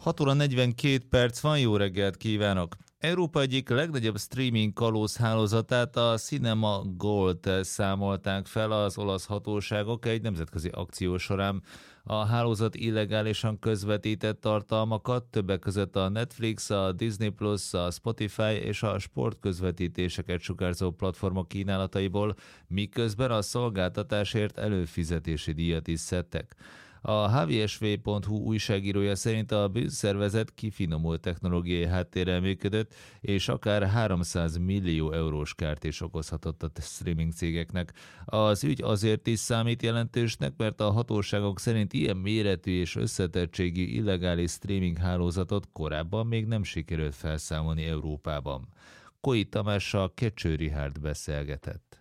6 óra 42 perc van, jó reggelt kívánok! Európa egyik legnagyobb streaming kalózhálózatát, a Cinema Gold számolták fel az olasz hatóságok egy nemzetközi akció során. A hálózat illegálisan közvetített tartalmakat, többek között a Netflix, a Disney+, a Spotify és a sportközvetítéseket sugárzó platformok kínálataiból, miközben a szolgáltatásért előfizetési díjat is szedtek. A hvsv.hu újságírója szerint a bűnszervezet kifinomult technológiai háttérrel működött, és akár 300 millió eurós kárt is okozhatott a streaming cégeknek. Az ügy azért is számít jelentősnek, mert a hatóságok szerint ilyen méretű és összetettségű illegális streaming hálózatot korábban még nem sikerült felszámolni Európában. Koi Tamással Kecső Richárd beszélgetett.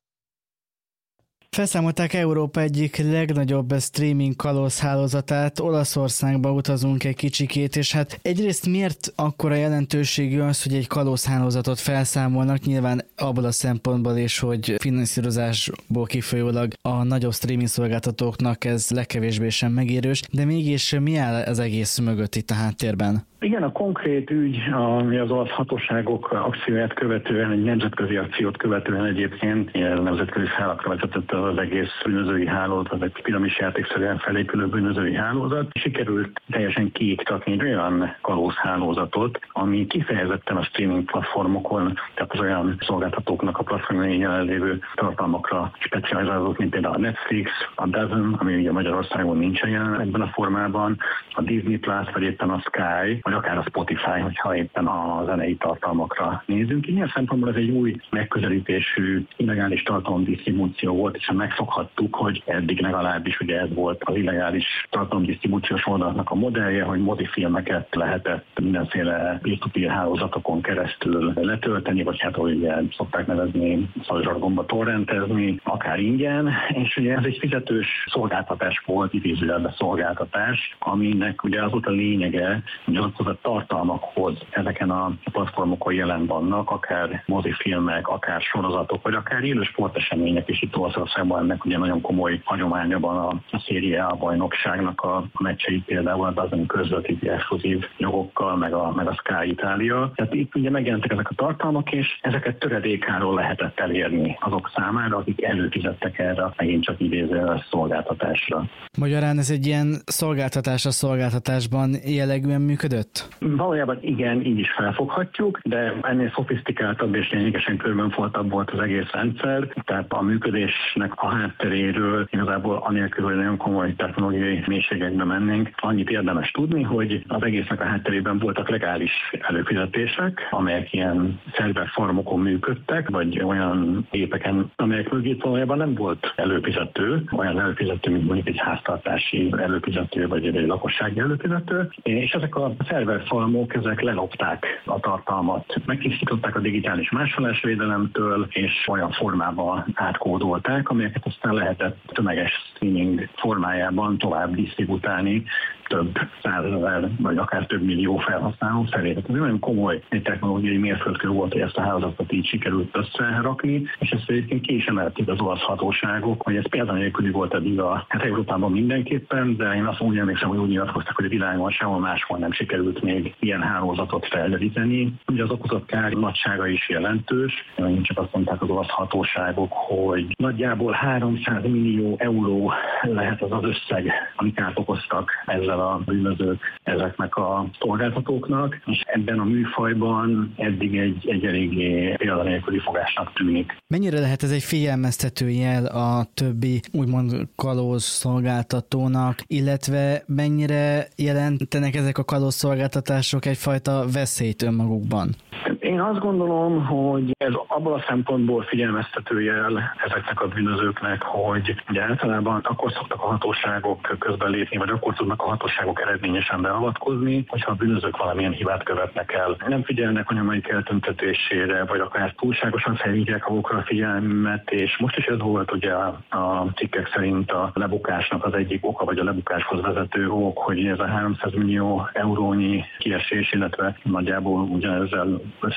Felszámolták Európa egyik legnagyobb streaming kalózhálózatát, Olaszországba utazunk egy kicsikét, és hát egyrészt miért akkora jelentőségű az, hogy egy kalózhálózatot felszámolnak, nyilván abból a szempontból is, hogy finanszírozásból kifolyólag a nagyobb streaming szolgáltatóknak ez legkevésbé sem megérős, de mégis mi áll az egész mögött itt a háttérben? Igen, a konkrét ügy, ami az olasz hatóságok akcióját követően, egy nemzetközi akciót követően egyébként ilyen nemzetközi szálakra vezetett az egész bűnözői hálózat, egy piramisjátékszerűen felépülő bűnözői hálózat. Sikerült teljesen kiiktatni egy olyan kalózhálózatot, ami kifejezetten a streaming platformokon, tehát az olyan szolgáltatóknak a platformján jelenlévő tartalmakra specializálódott, mint például a Netflix, a DAZN, ami ugye Magyarországon nincsen jelen ebben a formában, a Disney+, vagy éppen a Sky, vagy akár a Spotify, hogyha éppen a zenei tartalmakra nézünk. Ilyen szempontból ez egy új megközelítésű illegális tartalomdisztribúció volt, és megszokhattuk, hogy eddig legalábbis ugye ez volt az illegális tartalomdisztribúciós oldalnak a modellje, hogy mozifilmeket lehetett mindenféle peer-to-peer hálózatokon keresztül letölteni, vagy hát ahogy ugye szokták nevezni, szavazsargonba torrentezni, akár ingyen, és ugye ez egy fizetős szolgáltatás volt, idézőjelben szolgáltatás, aminek ugye az volt a lényege, hogy azokhoz a tartalmakhoz ezeken a platformokon jelen vannak, akár mozifilmek, akár sorozatok, vagy akár élő sportesemények is. Itt Olaszországban ennek ugye nagyon komoly hagyománya van a Serie A bajnokságnak a meccsei, például az azon közvetíti exkluzív jogokkal, meg a Sky Italia. Tehát itt ugye megjelentek ezek a tartalmak, és ezeket töredékáról lehetett elérni azok számára, akik előfizettek erre, megint csak idéző szolgáltatásra. Magyarán ez egy ilyen szolgáltatás a szolgáltatásban jellegűen működött? Valójában igen, így is felfoghatjuk, de ennél szofisztikáltabb és lényegesen körbenfoltabb volt az egész rendszer, tehát a működésnek a hátteréről igazából anélkül, hogy nagyon komoly technológiai mélységekbe mennénk, annyit érdemes tudni, hogy az egésznek a hátterében voltak legális előfizetések, amelyek ilyen szerverfarmokon működtek, vagy olyan gépeken, amelyek mögött valójában nem volt előfizető, olyan előfizető, mint mondjuk egy háztartási előfizető, vagy egy lakossági előfizető, és ezek a szerverfarmok, ezek lelopták a tartalmat, megtisztították a digitális másolásvédelemtől, és olyan formában átkódolták, amelyeket aztán lehetett tömeges streaming formájában tovább disztributálni több százezer, vagy akár több millió felhasználó felé. Tehát ez nagyon komoly technológiai mérföldkő volt, hogy ezt a hálózatot így sikerült összerakni, és ezt egyébként ki is emelték az olasz hatóságok, hogy ez példanélküli volt eddig hát Európában mindenképpen, de én azt úgy emlékszem, hogy úgy nyilatkoztak, hogy a világon sehol máshol nem sikerült még ilyen hálózatot felderíteni. Ugye az okozott kár nagysága is jelentős, megint csak azt mondták az olasz hatóságok, hogy nagyjából 300 millió euró lehet az az összeg, amit átokoztak ezzel a bűnözők ezeknek a szolgáltatóknak, és ebben a műfajban eddig egy eléggé példanélküli fogásnak tűnik. Mennyire lehet ez egy figyelmeztető jel a többi úgymond kalóz szolgáltatónak, illetve mennyire jelentenek ezek a kalóz szolgáltatások egyfajta veszélyt önmagukban? Én azt gondolom, hogy ez abból a szempontból figyelmeztető jel ezeknek a bűnözőknek, hogy ugye általában akkor szoktak a hatóságok közben lépni, vagy akkor tudnak a hatóságok eredményesen beavatkozni, hogyha a bűnözők valamilyen hibát követnek el. Nem figyelnek a nyomaik eltüntetésére, vagy akár túlságosan felhívják magukra a figyelmet, és most is ez volt ugye a cikkek szerint a lebukásnak az egyik oka, vagy a lebukáshoz vezető ok, hogy ez a 300 millió eurónyi kiesés, illetve nagyjából ugyanezzel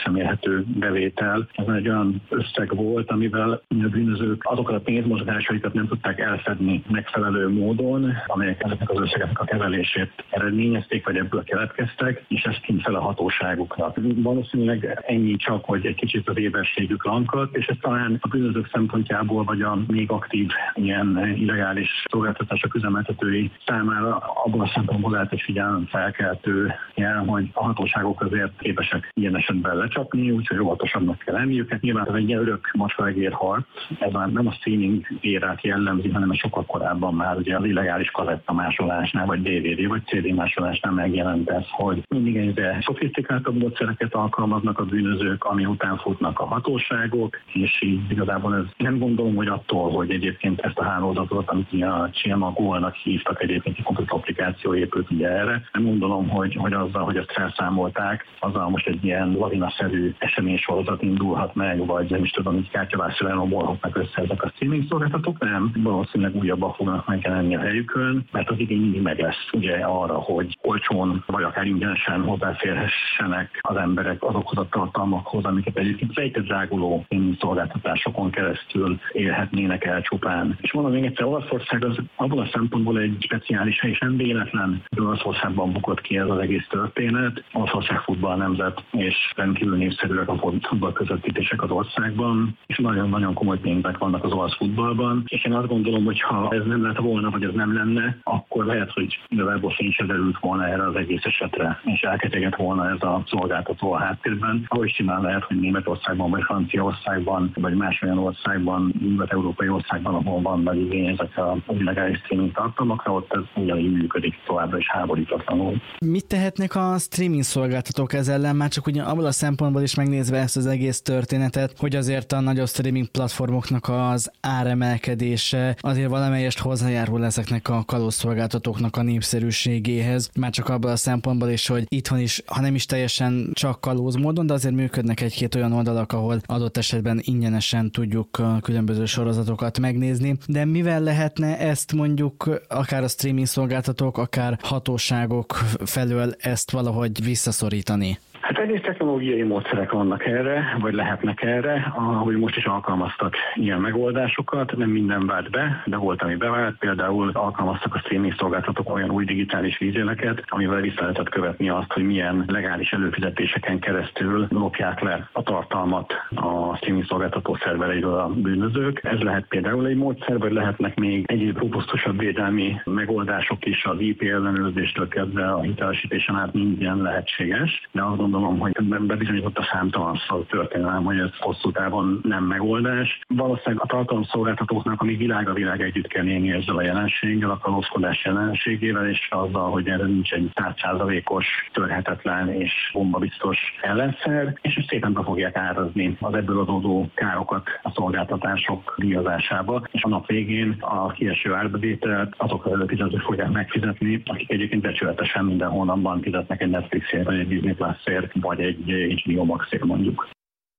kézzel mérhető bevétel. Ez egy olyan összeg volt, amivel a bűnözők azokat a pénzmozgásaikat nem tudták elfedni megfelelő módon, amelyek ezeknek az összegeknek a kezelését eredményezték, vagy ebből keletkeztek, és ezt kint fel a hatóságuknak. Valószínűleg ennyi csak, hogy egy kicsit az éberségük lankadt, és ez talán a bűnözők szempontjából, vagy a még aktív ilyen illegális szolgáltatások üzemeltetői számára abban a szempontból lehet egy figyelemfelkeltő jel, hogy a hatóságok azért képesek ilyen esetben lecsapni, úgyhogy óvatosabbnak kell lenniük. Hát nyilván ez egy örök macskaegér harc, ez már nem a streaming érát jellemzi, hanem sokkal korábban már ugye az illegális kazettamásolásnál, vagy DVD, vagy CD másolásnál megjelent ez, hogy mindig egyre szofisztikáltabb módszereket alkalmaznak a bűnözők, ami után futnak a hatóságok, és így igazából ez nem gondolom, hogy attól, hogy egyébként ezt a hálózatot, amit a Csilmagolnak hívtak, egyébként egy komplet applikáció épült ugye erre, nem gondolom, hogy azzal, hogy ezt felszámolták, azzal most egy ilyen lavinaszerű eseménysorozat indulhat meg, vagy nem is tudom, hogy kártyavásra elomolhatnak össze ezek a streaming szolgáltatók, nem. Valószínűleg újabbak fognak megjelenni a helyükön, mert az igény mindig meg lesz ugye arra, hogy olcsón, vagy akár ingyenesen hozzáférhessenek az emberek azokhoz a tartalmakhoz, amiket egyébként rejtett-dráguló szolgáltatásokon keresztül élhetnének el csupán. És mondom még egyszer, Olaszország az abban a szempontból egy speciális hely, és nem véletlen, hogy Olaszországban bukott ki ez az egész történet. Olaszország futballnemzet, és rendkívül népszerűek a futball közvetítések az országban, és nagyon-nagyon komoly pénzek vannak az olasz futballban. És én azt gondolom, hogy ha ez nem lett volna, vagy ez nem lenne, akkor lehet, hogy legalább fény se derült volna erre az egész esetre, és elketyegett volna ez a szolgáltató a háttérben. Ahogy simán lehet, hogy Németországban, vagy Franciaországban, vagy más olyan országban, nyugat-európai országban, ahol van nagy igény ezek a illegális streaming tartalmakra, ott ez ugyanígy működik továbbra is háborítatlanul. Mit tehetnek a streaming szolgáltatók ezzel ellen, már csak ugye abból a szempontból is megnézve ezt az egész történetet, hogy azért a nagyobb streaming platformoknak az áremelkedése azért valamelyest hozzájárul ezeknek a kalózszolgáltatóknak a népszerűségéhez, már csak abból a szempontból is, hogy itthon is, ha nem is teljesen csak kalóz módon, de azért működnek egy-két olyan oldalak, ahol adott esetben ingyenesen tudjuk a különböző sorozatokat megnézni, de mivel lehetne ezt mondjuk akár a streaming szolgáltatók, akár hatóságok felől ezt valahogy visszaszorítani? Hát egyrészt technológiai módszerek vannak erre, vagy lehetnek erre, ahogy most is alkalmaztak ilyen megoldásokat, nem minden vált be, de volt, ami bevált, például alkalmaztak a streaming szolgáltatók olyan új digitális vízéleket, amivel vissza lehetett követni azt, hogy milyen legális előfizetéseken keresztül lopják le a tartalmat a streaming szolgáltató szervereiről a bűnözők. Ez lehet például egy módszer, vagy lehetnek még egyéb robusztusabb védelmi megoldások is, az IP ellenőrzéstől kezdve a hitelesítésen át minden lehetséges, de azt gondolom, hogy bebizonyított a számtalanszor történelem, hogy ez hosszú távon nem megoldás. Valószínűleg a tartalomszolgáltatóknak, ami világ együtt kell élni ezzel a jelenséggel, a kalózkodás jelenségével, és azzal, hogy erre nincs egy 100%-os, törhetetlen és bombabiztos ellenszer, és szépen be fogják árazni az ebből adódó károkat a szolgáltatások díjazásába, és a nap végén a kieső árbevételt azok az előfizetők fogják megfizetni, akik egyébként becsületesen minden hónapban fizetnek egy Netflixért, vagy egy Disney Plus-ért, vagy egy HBO Max-ért mondjuk.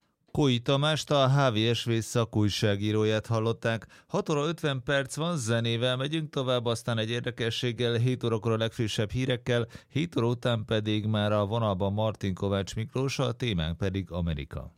Kói Tamást, a HVSV szakújságíróját hallották. 6 óra 50 perc van, zenével megyünk tovább, aztán egy érdekességgel, 7 órakor a legfrissebb hírekkel, 7 óra után pedig már a vonalban Martin Kovács Miklós, a témánk pedig Amerika.